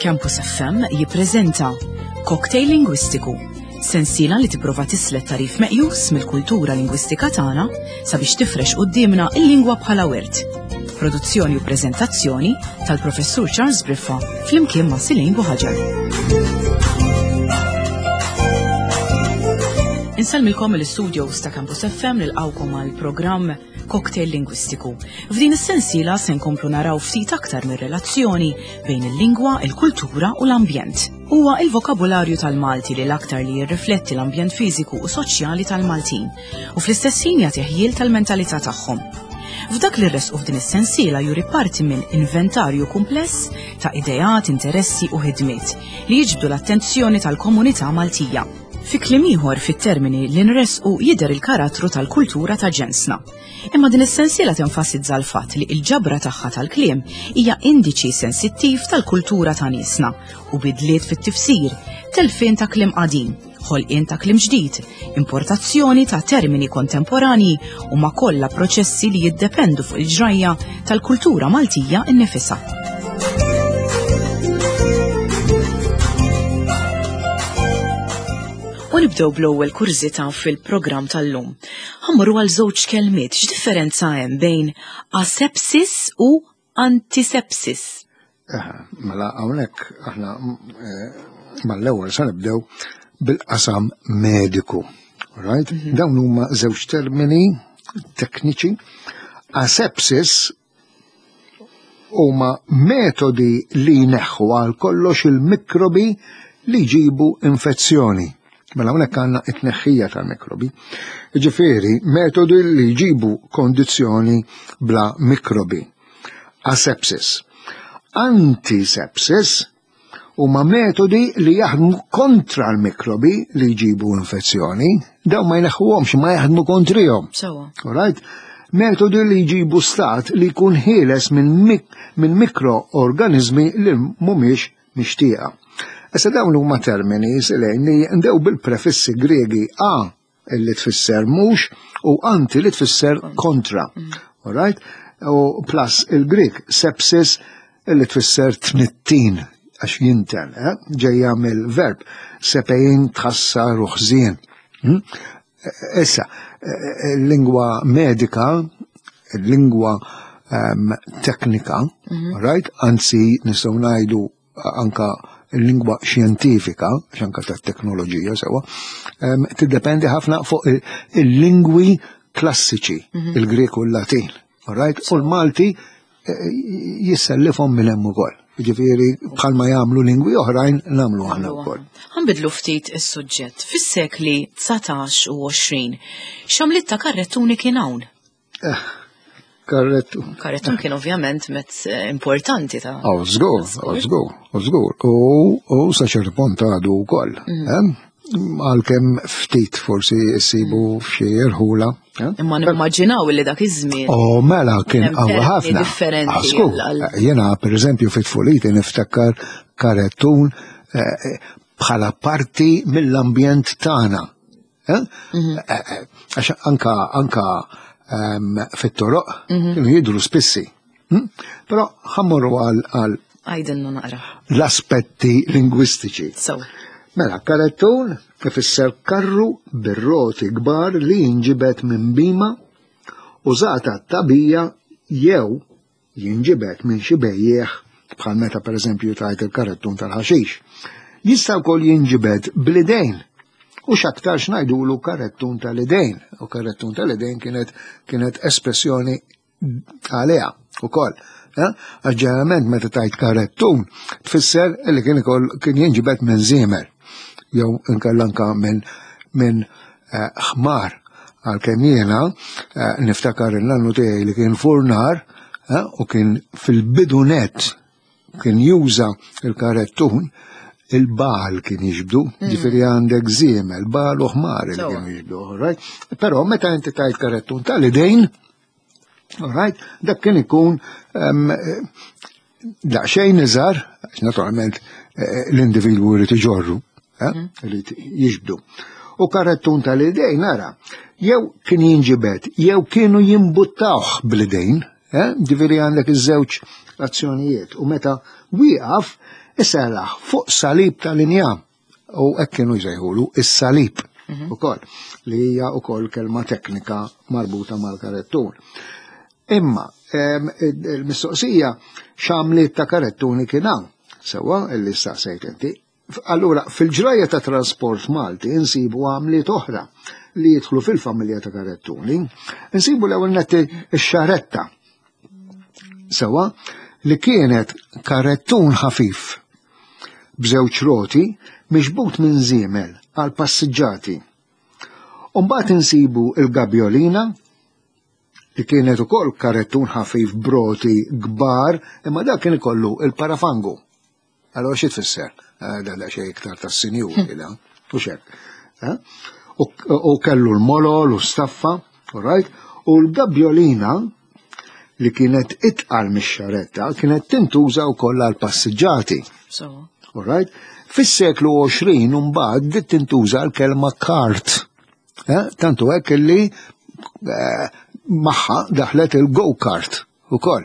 Campus FM jippreżenta Cocktail Lingwistiku, sensiela li tipprova tislet tarif meqjus mill-kultura lingwistika tagħna sabiex tifrex qudiemna l-lingwa bħala wirt. Produzzjoni u preżentazzjoni tal-Professur Charles Briffa flimkien ma' Silejn Buħaġar. Insalmilkom l-studios ta' Campus FM nilqawkom għal programm Cocktail Lingwistiku. F'din is-sensiela se nkomplu naraw ftit aktar mir-relazzjoni bejn il-lingwa, il-kultura u l-ambjent. Huwa il-vokabularju tal-Malti li l-aktar li jirrifletti l-ambjent fiżiku u soċjali tal-Maltin u fl-istess ħin jagħti ħjiel tal-mentalità tagħhom. F'dak li rresqu f'din is-sensiela juri parti minn inventarju kumpless ta' idejat, interessi u ħidmiet li jiġbdu l-attenzjoni tal-komunità Maltija. Fi kliem ieħor fit-termini li nresqu jidher il-karattru tal-kultura ta' ġensna. Imma din is-sensiela tenfasizza l-fatt li l-ġabra tagħha tal-kliem hija indiċi sensittiv tal-kultura ta' niesna u bidliet fit-tifsir, telfien ta' kliem qadim, ħolqien ta' kliem ġdid, importazzjoni ta' termini kontemporanji u ma kollha proċessi li jiddependu fuq il-ġrajja tal-kultura Maltija innifisha. U nibdew bl-ewwel kurżita fil-programm tal-lum. Ħammru għal żewġ kelmiet, x'differenza hemm bejn asepsis u antisepsis? Mela hawnhekk aħna mal-ewwel se nibdew bil-qasam mediku. Right? Dawn huma żewġ termini tekniċi. Asepsis huma metodi li jneħħu għal kollox il-mikrobi li jġibu infezzjoni. Mela hawnhekk għandna t-tneħħija tal-mikrobi. Ġifieri metodi li jġibu kondizzjoni bla mikrobi. Asepsis. Antisepsis huma metodi li jaħdmu kontra l-mikrobi li jġibu infezzjoni, dawn ma jneħħuhomx ma jaħdmu kontrihom. Alright? Metodi li jġibu stat li jkun ħieles minn mikroorganizmi li mhumiex mixtieqa. Issa dawn huma termini li ndew bil-prefissi Griegi a li tfisser mhux u anti li tfisser kontra. Alright? U plus il-Grik sepsis li tfisser tnittin għax jinten, ġejja mill-verb sepein tħassar u ħżien. Issa, lingwa medika, lingwa teknika, right? Anzi nistgħu ngħidu anka il-lingwa xjentifika, xanka ta' teknoloġija sewa, tiddependi ħafna fuq il-lingwi klassiċi, il-Grek u l-Latin. Right? U l-Malti jissellifhom minn hemm ukoll. Ġifieri bħalma jagħmlu lingwi oħrajn nagħmlu aħna wkoll. Ħanbidlu ftit is-suġġett. Fis-sekli 19 u 20 x'għamliet ta' karrettuni kien hawn? Karrettun kien ovvjament mezz importanti ta' żgur. U sa ċertu punt għadu wkoll. Għalkemm ftit forsi jsibu f'xi irħula. Imma nimmaġinaw li dak iż-żmien. Mela kien qawwa ħafna. Jiena pereżempju fit-tfuliti niftakar karrettun bħala parti mill-ambjent tagħna. Għax anka fit-toroq kienu jidhru spissi. Però ħammorru għal għajdinna naqra l-aspetti lingwistiċi. Mela, karrettun ifisser karru bir-roti kbar li jinġibet minn bima użata tabija jew jinġibet minn xi bejjeħ bħal meta pereżempju tajt il-karrettun tal-ħaxix. Jista' wkoll jinġibet bl-idejn u x'aktar ngħidulu karrettun tal-idejn. U karrettun tal-idejn kienet espressjoni għaliha ukoll. Ġeneralment meta tajt karrettun tfisser li kien jinġibet minn żiemer jew inkellanka minn ħmar għalkemm jiena niftakar il-nannu tiegħi li kien furnar u kien fil-bidunet kien juża il-karrettun il-bal kien jiġbdu, ġifieri għandek żiemel, bal u ħmar li kien jiġbdu, right? Però meta inti tajt karrettun tal-idejn, right, dak kien ikun daqsxejn iżgħar, għax naturalment l-individwu jrid iġorru, jrid jiġbdu. U karrettun tal-idejn nara, jew kien jinġibet, jew kienu jimbuttawh bl-idejn, ġifieri għandek iż-żewġ azzjonijiet. U meta wieqaf iselaħ fuq salib tal-injam u hekk kienu jsejħulu is-salib ukoll li hija wkoll kelma teknika marbuta mal-karettun. Imma il-mistoqsija x'għamliet ta' karettuni kien hawn sewwa illi staqsejt inti. Allura fil-ġraja ta' trasport Malti insibu għamliet oħra li jidħlu fil-familja ta' karettuni, insibu l-ewwel netti x-xaretta sewwa li kienet karettun ħafif b'żewġ roti mixbut minn żiemel għal passiġġati. Mbagħad insibu il-gabjolina li kienet ukoll karettun ħafif broti kbar, imma dak kien ikollu il-parafangu. Allora xi tfisser? Da xejn iktar tas-sinjur kien u x'hekk. U kellu l-molol u staffa, u l-gabjolina li kienet itqal mix-xaretta kienet tintuża wkoll għal passiġġati. Fis-seklu 20 mbagħad dit tintuża l-kelma kart. Tantu hekk illi magħha daħlet il-go-kart ukoll.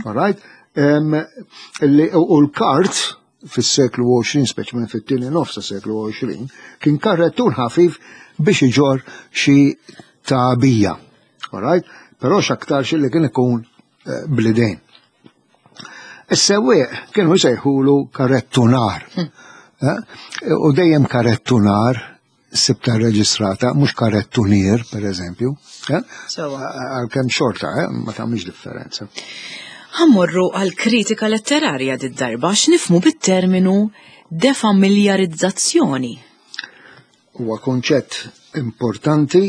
U l-kart fis-seklu 20, speċjalment fit-tieni nofs tas-seklu 20, kien karrettun ħafif biex iġor xi tagħbija. Però x'aktarx li kien ikun bl-idejn. Is-sewwieq kienu jsejħulu karettunar. U dejjem karettunar sibta reġistrata, mhux karettunier, pereżempju. Għalkemm xorta, ma tagħmilx differenza. Ħammorru għal kritika letterarja d-darba x'nifhmu bit-terminu defamiljarizzazzjoni. Huwa konċett importanti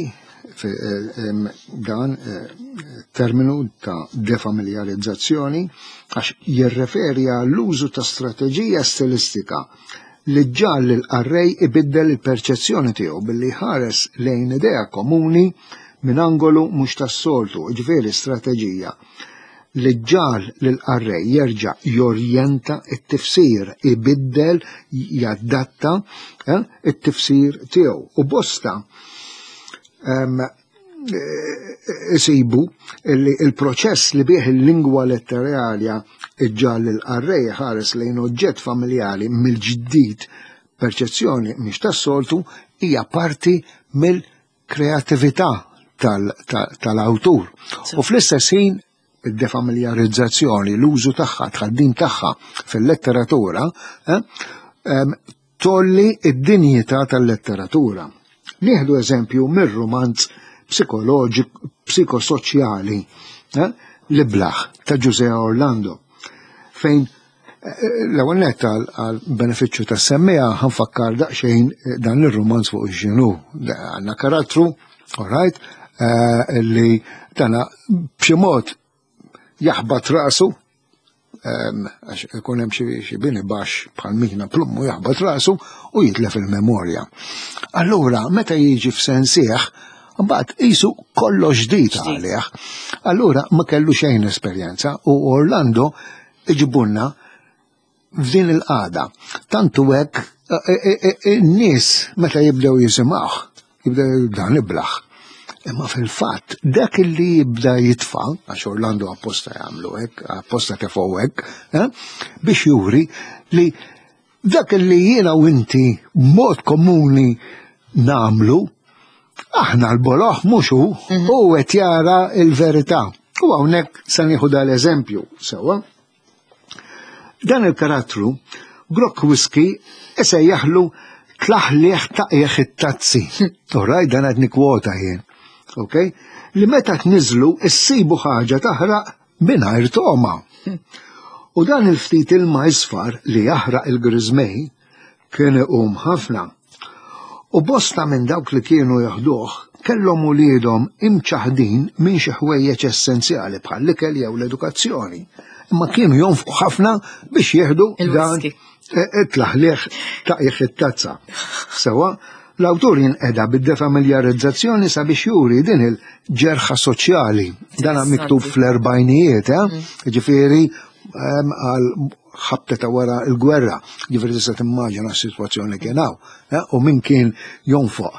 dan terminu ta' defamiljarizzazzjoni għax jirreferi għall-użu ta' strateġija stilistika li ġġal l-arrej ibiddel il-perċezzjoni tiegħu billi ħares lejn idea komuni minn angolu mhux tas-soltu, ġifieri strateġija li ġġal l-arrej jerġa' jorjenta it-tifsir, ibiddel, jaddatta it-tifsir tiegħu. U bosta isibu il-proċess li bih il-lingwa letterarja iġġal l-arrej ħares lejn oġġett familjari mill-ġdid perċezzjoni mhix tas-soltu hija parti mill-kreattività tal-awtur. U fl-istess ħin id-defamiljarizzazzjoni, l-użu tagħha, tħaddim tagħha fil-letteratura tolli id-dinjità tal-letteratura. Nieħdu eżempju mir-romanz psikosoċjali li Blaħ ta' Giuseppe Orlando, fejn l-ewwel nett għal benefiċċju tas-semmija ħanfakkar daqsxejn dan ir-romanz fuq ix-xinu. Għandna karattru, li dana b'xi mod jaħbad rasu, għax ikun hemm xi bini baxx bħal miħna plummu jaħbad rasu u jitlef il-memorja. Allura meta jiġi f'sensieħ, mbagħad qisu kollox ġdid għalih. Allura ma kellu xejn esperjenza u Orlando iġibunna f'din il-qagħda. Tantu hekk in-nies meta jibdew jisimgħuh, jibdew dan iblaħ. Imma fil-fatt, dak li jibda jitfa', għax Orlando apposta jagħmlu hekk, apposta tefu hekk, biex juri li dak li jiena u inti b'mod komuni nagħmlu, aħna l-boloħ mhux hu qed jara l-verità. U hawnhekk se nieħu dal-eżempju sewwa. Dan il-karattru Grok Whisky isejjaħlu tlaħlieħ taqjeħ it-tazzi. Dan qed nikkwota jien. Li meta tniżlu issibu ħaġa taħraq mingħajr toma. U dan il-ftit ilma isfar li jaħraq il-griżmej kien iqum ħafna. U bosta minn dawk li kienu jaħduh kellhom uliedhom imċaħdin minn xi ħwejjeġ essenzjali bħal l-ikel jew l-edukazzjoni. Imma kienu jonfqu ħafna biex jieħdu dan it-tlaħlieħ taqjeħ it-tazza. Sewa l-awtur jinqeda bid-defamiljarizzazzjoni sabiex juri din il-ġerħa soċjali. Dan miktub fl-erbajnijiet, ġifieri għal ħabta ta' wara l-gwerra, ġifieri tista' timmaġina s-sitwazzjoni kien hawn, u min kien jonfoq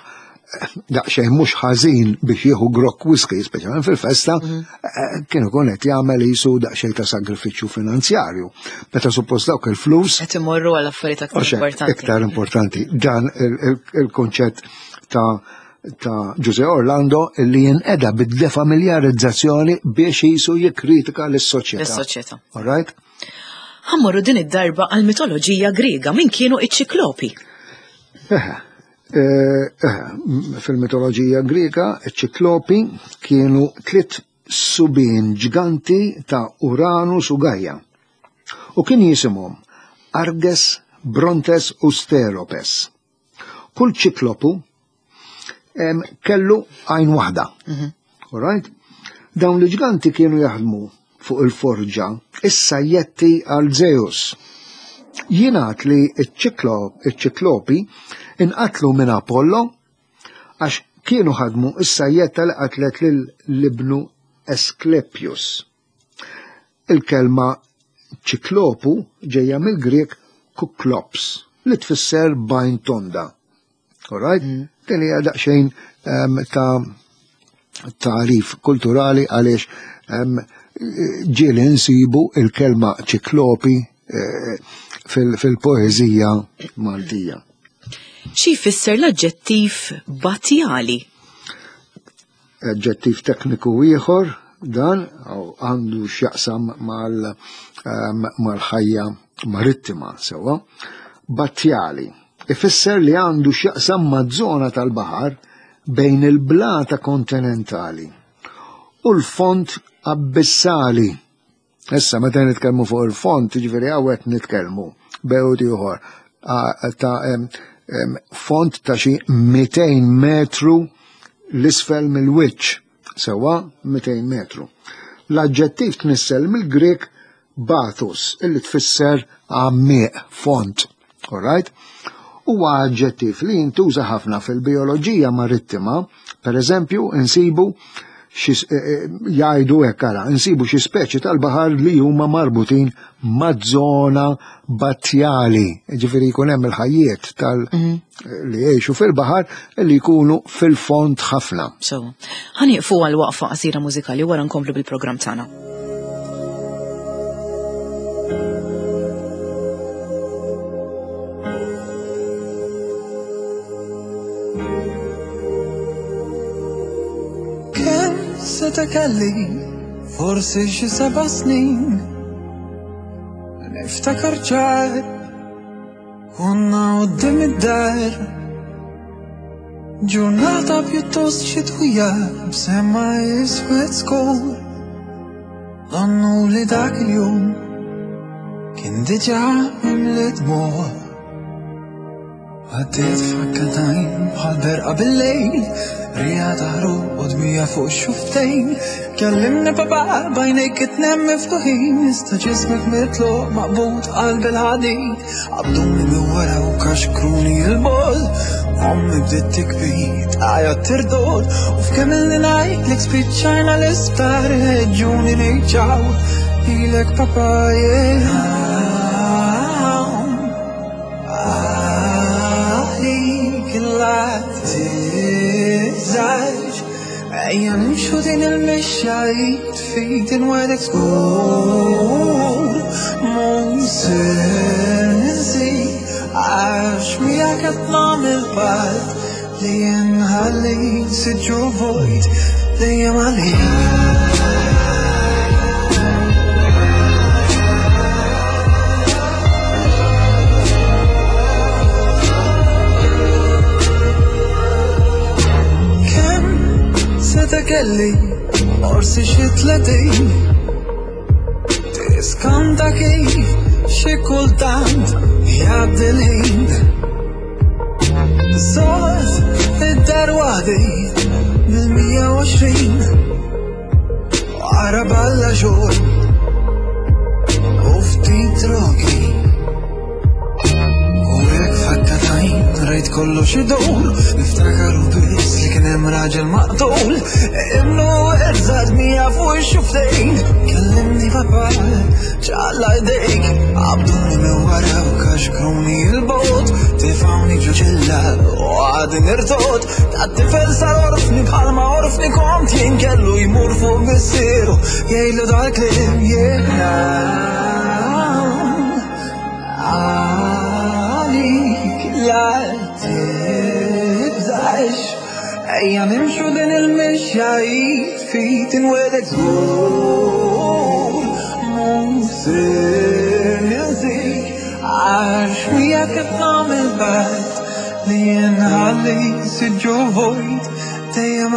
daqsxejn mhux ħażin biex jieħu grokk whisky, speċjalment fil-festa, kienu kun qed jagħmel qisu daqsxejn ta' sagrifiċċju finanzjarju. Meta suppost dawk il-flus qed imorru għal affarijiet aktar importanti. Iktar importanti. Dan il-konċett ta' José Orlando li jinqeda bid-defamiljarizzazzjoni biex jisu jikkritika l-soċjetà. All right? Ħammorru din id-darba għal mitoloġija Griega, min kienu iċ-ċiklopi? Fil-mitoloġija Griega, iċ-ċiklopi kienu 3 subien ġganti ta' Uranus u Gaia. U kien jisimhom Arges, Brontes u Steropes. Kull ċiklopu kellu għajn waħda. All right? Dawn li ġganti kienu jaħdmu fuq il-forġa is-sajjetti għal Zeus. Jingħad li iċ-ċiklopi inqatlu minn Apollo għax kienu ħadmu is-sajjetta li qatlet lill-ibnu Asklepios. Il-kelma ċiklopu ġejja mill-Grek kuklops li tfisser bajn tonda. All right? Din hija daqsxejn ta' tarif kulturali għaliex ġieli nsibu il-kelma ċiklopi fil-poeżija Maltija. Xi jfisser l-aġġettiv batjali? Aġġettiv tekniku ieħor dan għandu x'jaqsam mal-ħajja marittima sewwa. Batjali ifisser li għandu x'jaqsam maż-żona tal-baħar bejn il-blata kontinentali u l-font abbissali. Issa meta nitkellmu fuq il-font, ġifieri hawnhekk nitkellmu bewd ieħor ta' font ta' xi 200 metru l-isfel mill-wiċċ, sewwa 200 metru. L-aġġettiv tnissel mill-Grek bathos, illi tfisser għammieq, font. All right? Huwa aġġettiv li jintuża ħafna fil-bioloġija marittima, pereżempju insibu jgħidu hekk ara, insibu xi speċi tal-baħar li huma marbutin maż-żona batjali. Ġifieri jkun hemm il-ħajjiet li jgħixu fil-baħar li jkunu fil-font ħafna. Ħanieqfu għal waqfa qasira mużikali wara nkomplu bil-programm tagħna. Seta kelli forsi xi 7 snin niftakar ċar konna qudiem id-dar ġurnata pjuttost xitwija b'sema iswed skol donnu li dak il-jum kien diġà mimli dmugħ għaddiet f'akkatajn bħal berqa bil-lejl Rija taħru u dmija fuq xuftejn Kellimni baba bajnejk itnem miftuħin Ista ġismek mitluq maqbut qalb il-ħadin Abdumni miwara u kaxkruni il-bol Ommi bdiet tikbit għajat tirdol U f'kemilni najt lik spiċċajna l-isptar Ġuni nejċaw ilek papa Ejja nimxu din il-mexxa jitfidin wedek żgur Monser ninsi għax miegħek qed nagħmel part li jinħalli siġġu vojt dejjem għalik kelli orsi xi 30 tiskanta kif xi kultant jgħaddi l-ħin Sort id-dar waħdi mill-120 Wara balla xogħol u ftit drogi U hekk f'akkatajn rajt kollox idur Niftakar u biss li kien hemm raġel maqtul Imnu erzad mija fuq xuftejn Kellimni papà ċalla jdejk għabduni me wara u kaxkruni il-bot tifawni ġuġilla u għadin irtot tat-tifel sar orfni bħalma orfni kont jien kellu jmur fuq bissiru jgħidu dal-klim jgħina għalik la tibżax ejja nimxu din il-mexjajt fit inwedek żgur musir nilzik għax wija kif nagħmel bad li jinħalli siġġu vojt dejjem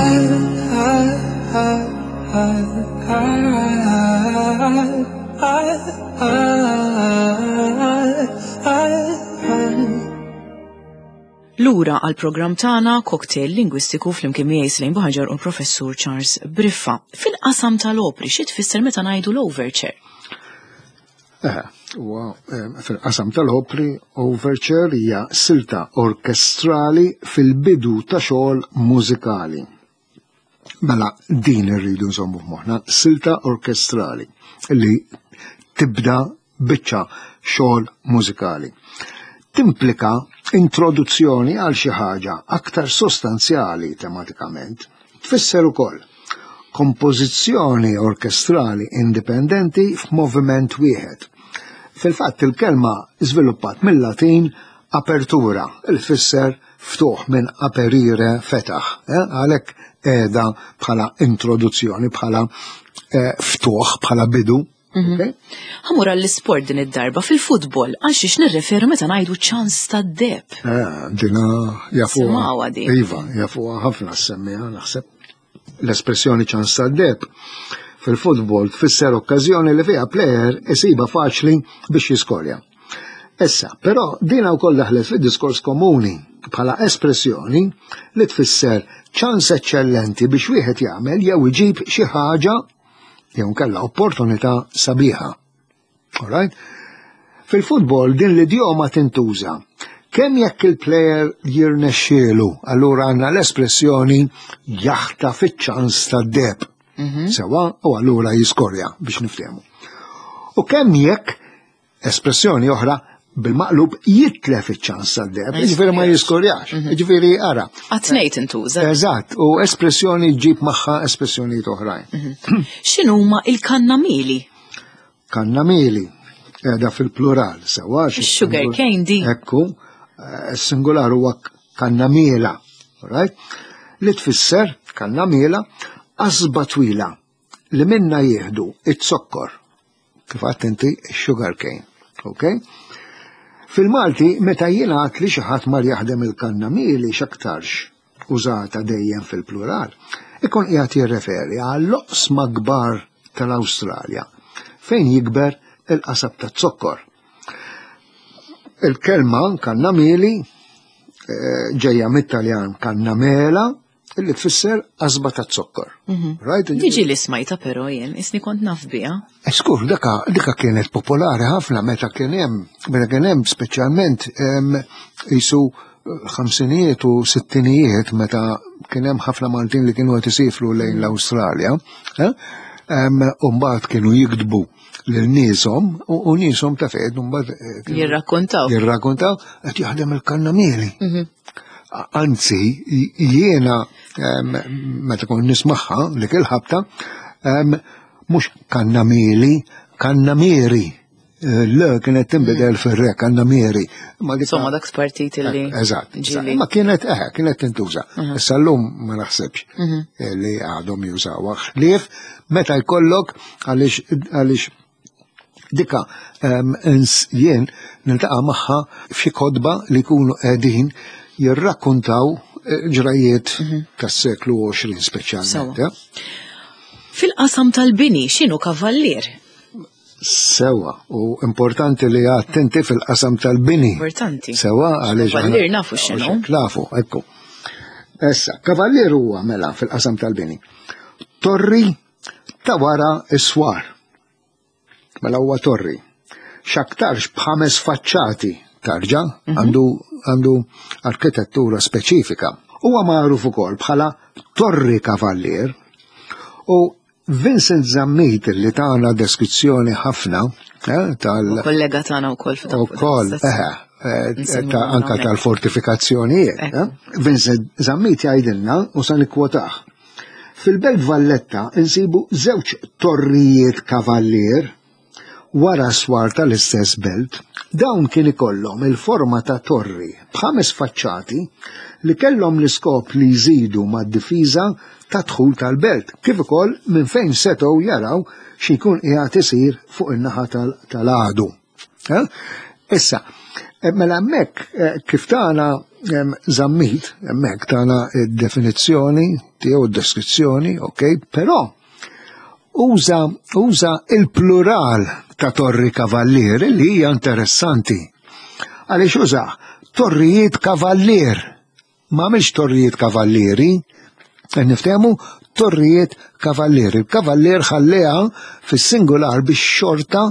Lura għal-programm tagħna cocktail lingwistiku fl-imkien miegħi Sejn Buħaġar u l-Professur Charles Briffa. Fil-qasam tal-opri xi tfisser meta ngħidu l-overture? Fil-qasam tal-opri, overture hija silta orkestrali fil-bidu ta' xogħol mużikali. Mela din irridu nżommu f'moħħna, silta orkestrali li tibda biċċa xogħol mużikali. Timplika introduzzjoni għal xi ħaġa aktar sostanzjali tematikament. Tfisser ukoll kompożizzjoni orkestrali indipendenti f'moviment wieħed. Fil-fatt il-kelma żviluppat mill-Latin apertura, il-fisser ftuħ minn aperire fetaħ, għalhekk qiegħda bħala introduzzjoni, bħala ftuħ, bħala bidu. Ħamura l-sport din id-darba fil-futbol, għax ix nirreferu meta ngħidu ċans tad-deb. Dina jafuha. Iva, jafuha ħafna semmija naħseb. L-espressjoni ċans tad-deb fil-futbol tfisser okkażjoni li fiha plejer isiba faċli biex jiskorja. Issa, però dina wkoll daħlet fid-diskors komuni bħala espressjoni li tfisser ċans eċċellenti biex wieħed jagħmel jew iġib xi ħaġa jew kellha opportunità sabiħa. Alright? Fil-futbol din l-idjoma tintuża kemm jekk il-plejer jirnexxielu, allura għandna l-espressjoni jaħta fiċ-ċans tad-deb. Sewa u allura jiskorja biex niftehmu. U kemm jekk espressjoni oħra bil-maqlub jitlef iċ-ċans tad-deb, jiġifieri ma jiskorjax. Jiġifieri ara. Għat-tnejn intuża. Eżatt, u espressjoni ġib magħha espressjonijiet oħrajn. X'inhuma il-kannamili? Kannamili, qiegħda fil-plural, sewa. Sugar cane di. Ekku, s-singular huwa kannamiela, right? Li tfisser kannamiela qasba twila li minna jieħdu it-sokkor. Kif għadt inti sugar cane, okay? Fil-Malti, meta jingħad li xi ħadd mar jaħdem il-kannamieli x'aktarx użata dejjem fil-plural, ikun qiegħed jirreferi għall-oqsma kbar tal-Awstralja fejn jikber il-qasab tat-sokkor. Il-kelma kannamieli ġejja mit-Taljan kannamela illi tfisser qasba tat-sokkor. Diġi li smajta però jien isni kont naf biha. Skur, dika kienet popolari ħafna meta kien hemm speċjalment jisu ħamsinijiet u sittinijiet meta kien hemm ħafna Maltin li kienu qed isifru lejn l-Awstralja, u mbagħad kienu jikdbu lil nieshom u nieshom ta' fejn mbagħad jirrakkuntaw qed jaħdem il-kannamieli. Anzi, jiena meta kon nismaħħa li il-ħabta mhux kannamieli, kannamieri. Le kienet tinbidel fir-re kannamieri. Insomma dak partit li. Eżatt. Ma kienet tintuża. Issa llum ma naħsebx li għadhom jużawha. Ħlief meta jkollok għaliex dika jien niltaqa' magħha f'xi kodba li jkunu qegħdin jirrakkuntaw ġrajiet tas-seklu 20 speċjalment. Fil-qasam tal-bini x'inhu kavallier? Sewa, u importanti li attenti fil-qasam tal-bini. Importanti. Sewa għaliex. Kavallier nafu x'inhu. Nafu, ekku. Issa, kavallier huwa mela fil-qasam tal-bini. Torri ta' wara is-swar. Mela huwa torri. X'aktarx b'ħames faċċati tarġa, għandu arkitettura speċifika. Huwa magħruf ukoll bħala torri kavallier u Vincent Zammit li tagħna deskrizzjoni ħafna kollega tagħna wkoll anka tal-fortifikazzjonijiet. Vincent Zammit jgħidilna u sa nikkwotah. Fil-Belt Valletta insibu żewġ torrijiet kavallier wara swar tal-istess belt. Dawn kien ikollhom il-forma ta' torri b'5 faċċati li kellhom l-iskop li jżidu mad-difiża ta' dħul tal-belt, kif ukoll minn fejn setgħu jaraw x'ikun qiegħed isir fuq in-naħa tal-għadu. Issa, mela hemmhekk kif tagħna Zammit, hemmhekk tagħna d-definizzjoni tiegħu d-deskrizzjoni, okay, però uża il-plural ta' torri kavallier li hija interessanti. Għaliex uża torrijiet kavallier, m'għamilx torrijiet kavallieri, niftehmu torrijiet kavallier. Il-kavallier ħalleha fis-singular biex xorta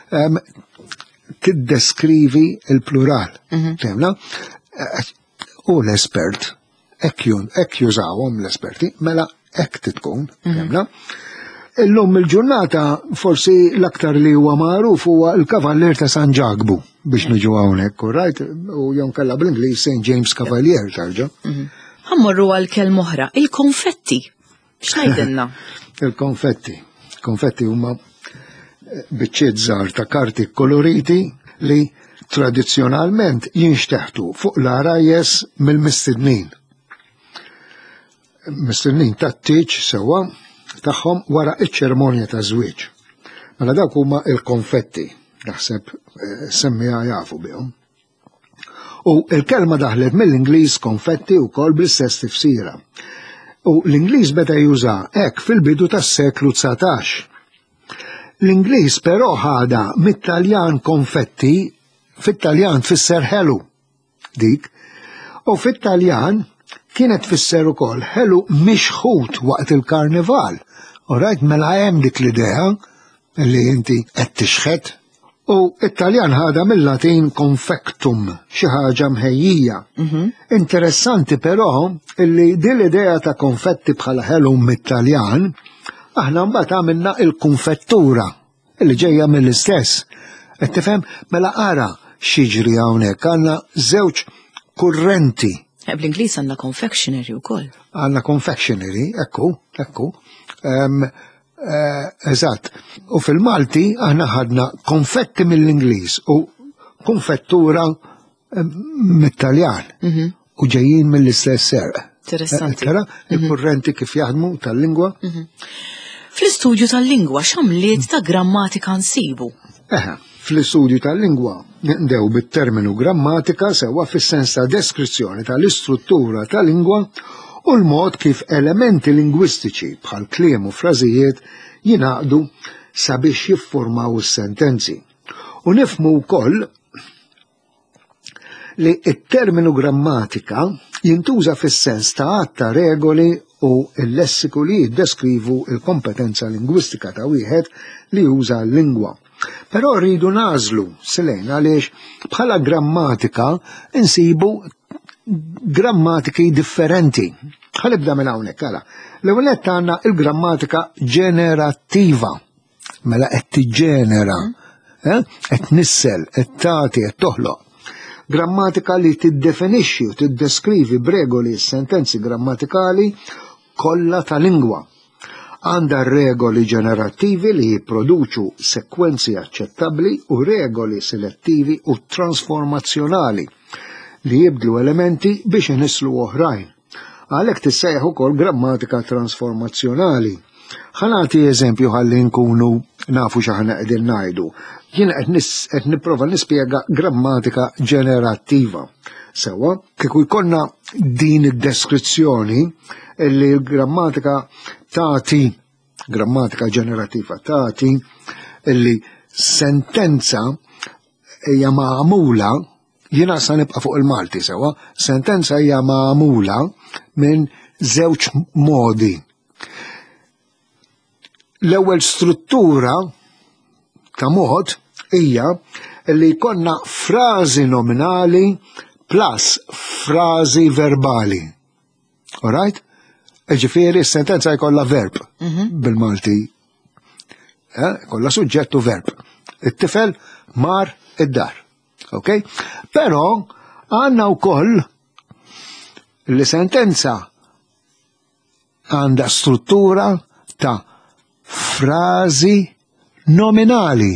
tiddeskrivi il-plural. Femna? U l-espert, ek jużawhom l-esperti, mela ek titkun, femna? Illum il-ġurnata forsi l-aktar li huwa magħruf huwa l-Kavallier ta' San Ġagbu biex niġu hawnhekk, right? U jew kellha bl-Ingliż St. James Cavalier tarġa'. Ħammorru għal kelm oħra, il-konfetti. X'ngħidilna? Il-konfetti huma biċċiet żgħar ta' karti koloriti li tradizzjonalment jinxteħtu fuq l-arajjes mill-mistednin. Mistednin tat-tieġ sewwa tagħhom wara iċ-ċerimonja ta' żwieġ. Mela dawk huma l-konfetti, naħseb semmija jafu bihom. U l-kelma daħlet mill-Ingliż konfetti wkoll bl-istess tifsira. U l-Ingliż beda juża hekk fil-bidu tas-seklu 19. L-Ingliż però ħada mit-Taljan konfetti, fit-Taljan tfisser ħelu dik, u fit-Taljan kienet tfisser ukoll ħelu mixħut waqt il-karnival. Orajt mela hemm dik l-idea li inti qed tixħet. U it-Taljan ħada mill-Latin confectum, xi ħaġa mħejjija. Interessanti però illi din l-idea ta' konfetti bħala ħelu mit-Taljan aħna mbagħad għamilna il-konfettura illi ġejja mill-istess. Qed tifhem mela ara xiġri hawnhekk għandna żewġ kurrenti. Bl-Ingliż għandna confectionery wkoll. Għandna confectionery, ekku. Eżatt. U fil-Malti aħna ħadna konfetti mill-Ingliż u konfettura mit-Taljan. U ġejjin mill-istess serq. Interessanti. Tara il-kurrenti kif jaħdmu tal-lingwa. Fl-istudju tal-lingwa x'għamliet ta' grammatika nsibu? Fl-istudju tal-lingwa ndew bit-terminu grammatika sewwa fis-sens ta' deskrizzjoni tal-istruttura tal-lingwa u l-mod kif elementi lingwistiċi bħal kliem u frażijiet jingħaqdu sabiex jiffurmaw is-sentenzi. U nifhmu wkoll li t-terminu grammatika jintuża fis-sens ta' għatta regoli u l-lessiku li jiddeskrivu l-kompetenza lingwistika ta' wieħed li juża l-lingwa. Però rridu nażlu silejn għaliex bħala grammatika insibu grammatiki differenti. Ħalibda minn hawnhekk għala. L-ewwel qed għandna l-grammatika ġenerattiva. Mela qed tiġġenera, qed nissel, qed tagħti, qed toħloq. Grammatika li tiddefinixxi u tiddeskrivi b'regoli sentenzi grammatikali kollha ta' lingwa. Għandha regoli ġenerattivi li jipproduċu sekwenzi aċċettabbli u regoli selettivi u trasformazzjonali li jibdlu elementi biex inislu oħrajn. Għalhekk tissejjaħ ukoll grammatika trasformazzjonali. Ħanati eżempju ħalli nkunu nafu x'aħna qegħdin ngħidu. Jien qed nipprova nispjega grammatika ġenerattiva. Sewwa, kieku jkollna din id-deskrizzjoni li l-grammatika tagħti, grammatika ġenerattiva tagħti li sentenza hija magħmula, jiena sa nibqa' fuq il-Malti sewwa, sentenza hija magħmula minn żewġ modi. L-ewwel struttura ta' mod hija li jkollna frażi nominali plus frażi verbali. All right? Ġifieri s-sentenza jkollha verb bil-Malti kollha suġġett u verb. It-tifel mar id-dar. Okay? Però għandna wkoll li sentenza għandha struttura ta' frażi nominali.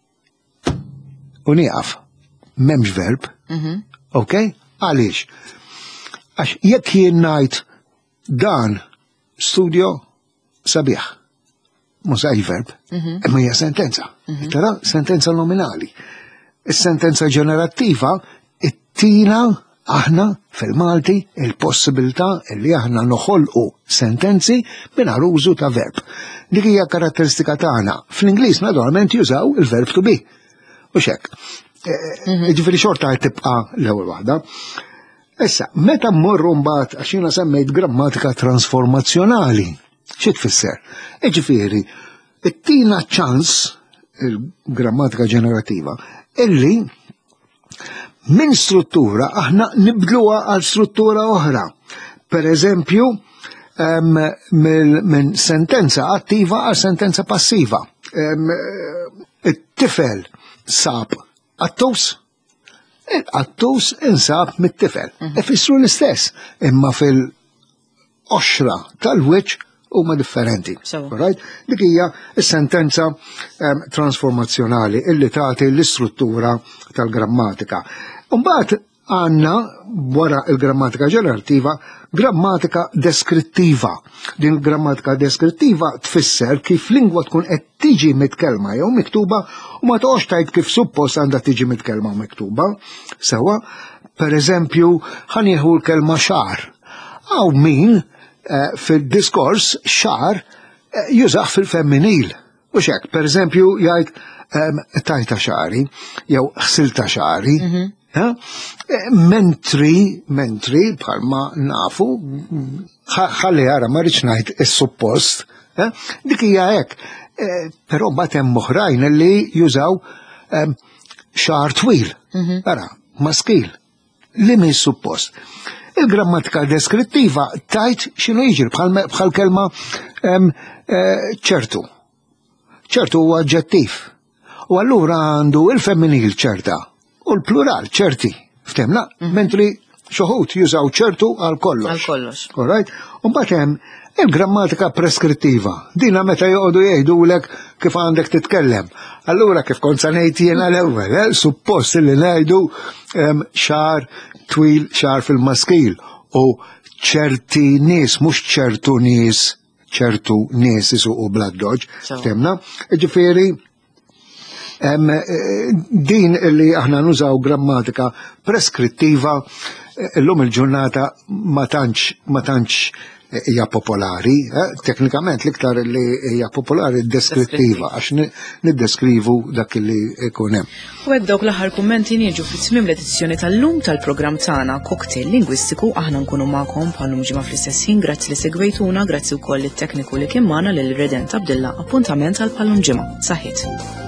U nieqaf, m'hemmx verb. Okay? Għaliex? Għax jekk jien ngħid dan studio sabiħ, mhux verb, imma hija sentenza. Tara, sentenza nominali. Is-sentenza ġenerattiva ittina aħna fil-Malti il-possibilità li aħna noħolqu sentenzi mingħajr użu ta' verb. Dik hija karatteristika tagħna. Fl-Ingliż naturalment jużaw il-verb to be. U xek. Ġifieri xorta tibqa' l-ewwel waħda. Issa, meta mmorru mbagħad għax jiena semmejt grammatika transformazzjonali, xi tfisser? Ġifieri, ittina ċans il-grammatika ġenerativa illi minn struttura aħna nibdluha għal struttura oħra. Per eżempju, minn sentenza attiva għal sentenza passiva. It-tifel sab attus, il-attus insab mit-tifel. Ifissru l-istess, imma fil-oxra tal-wiċċ huma differenti. Right? Dik hija s-sentenza transformazzjonali illi tagħti l-istruttura tal-grammatika. Mbagħad għandna wara l-grammatika ġenerattiva grammatika deskrittiva. Din il-grammatika deskrittiva tfisser kif lingwa tkun qed tiġi mitkellma jew miktuba u ma toqgħodx tgħid kif suppost għandha tiġi mitkellma u miktuba. Sewa, pereżempju, ħanieħu l-kelma xahar. Aw min fil-diskors xar jużaħ fil-femminil. U xek, per eżempju, jgħid tajta xari, jew ħsilta xari, mentri, bħalma nafu, ħalli għara marriċ ngħid is-suppost, dik hija hekk. Però mbagħad hemm oħrajn li jużaw xar twil, ara, maskil, li mi suppost. Il-grammatika deskrittiva tajt xinu jiġri bħal kelma ċertu. ċertu huwa aġġettiv. U allura għandu il-femminil ċerta u l-plural ċerti. Ftemna? Mentri xoħut jużaw ċertu għal kollox. Għal kollox. Alright? U mbagħad il-grammatika preskrittiva. Dina meta joqogħdu jgħidulek kif għandek titkellem. Allura kif kont sa ngħid jiena l-ewwel, suppost li ngħidu xar twil xar fil-maskil u ċerti nies mhux ċertu nies isuqu blood dodge. Ftemna? Ġifieri din li aħna nużaw grammatika preskrittiva l-lum il-ġurnata ma tantx hija popolari, teknikament l-iktar li hija popolari deskrittiva għax niddeskrivu dak li jkun hemm. U hekk dawk l-aħħar kummenti nieġu fit-tmiem l-edizzjoni tal-lum tal-programm tagħna Cocktail Lingwistiku aħna nkunu magħkom bħalhom ġimgħa fl-istess ħin, grazzi li segwejtuna, grazzi wkoll it-tekniku li kien magħna lil Reden Abdilla, appuntament għal bħalhom ġimgħa. Saħħit.